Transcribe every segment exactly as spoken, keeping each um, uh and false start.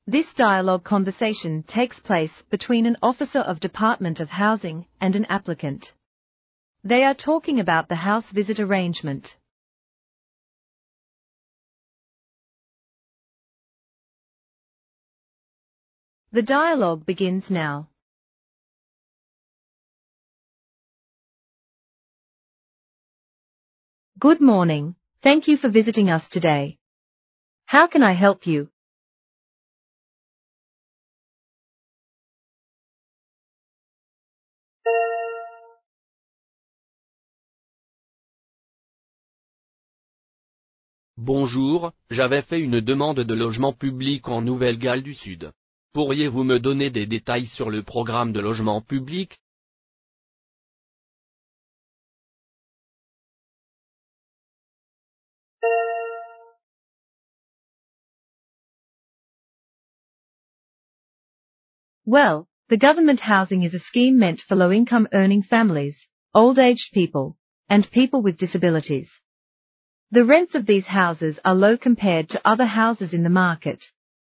This dialogue conversation takes place between an officer of Department of Housing and an applicant. They are talking about the house visit arrangement. The dialogue begins now. Good morning. Thank you for visiting us today. How can I help you? Bonjour, j'avais fait une demande de logement public en Nouvelle-Galles du Sud. Pourriez-vous me donner des détails sur le programme de logement public? Well, the government housing is a scheme meant for low-income earning families, old-aged people, and people with disabilities. The rents of these houses are low compared to other houses in the market.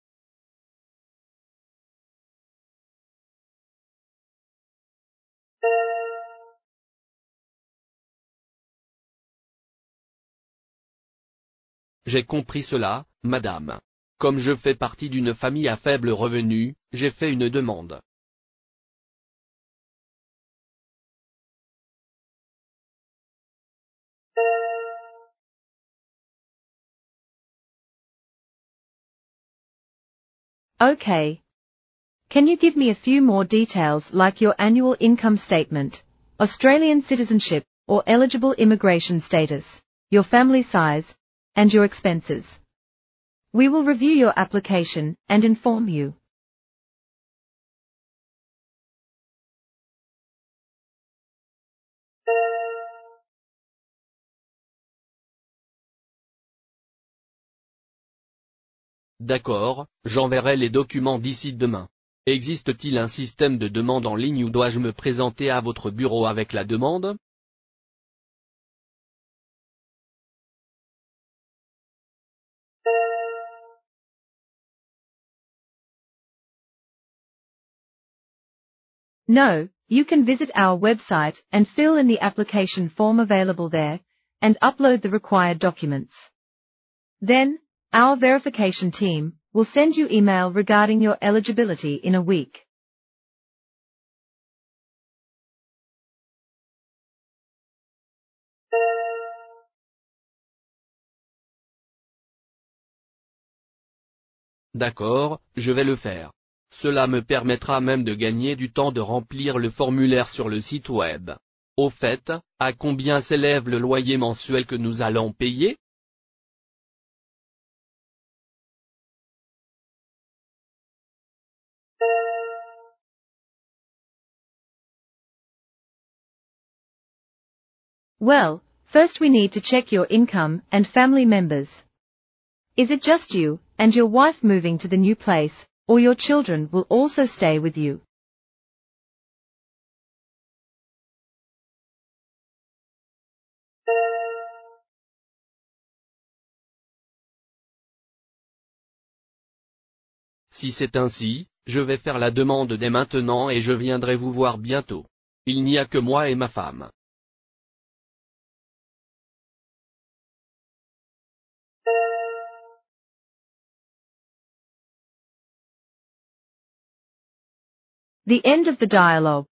J'ai compris cela, madame. Comme je fais partie d'une famille à faible revenu, j'ai fait une demande. Okay. Can you give me a few more details like your annual income statement, Australian citizenship or eligible immigration status, your family size, and your expenses? We will review your application and inform you. D'accord, j'enverrai les documents d'ici demain. Existe-t-il un système de demande en ligne ou dois-je me présenter à votre bureau avec la demande? No, you can visit our website and fill in the application form available there, and upload the required documents. Then, our verification team will send you email regarding your eligibility in a week. D'accord, je vais le faire. Cela me permettra même de gagner du temps de remplir le formulaire sur le site web. Au fait, à combien s'élève le loyer mensuel que nous allons payer? Well, first we need to check your income and family members. Is it just you and your wife moving to the new place, or your children will also stay with you? Si c'est ainsi, je vais faire la demande dès maintenant et je viendrai vous voir bientôt. Il n'y a que moi et ma femme. The end of the dialogue.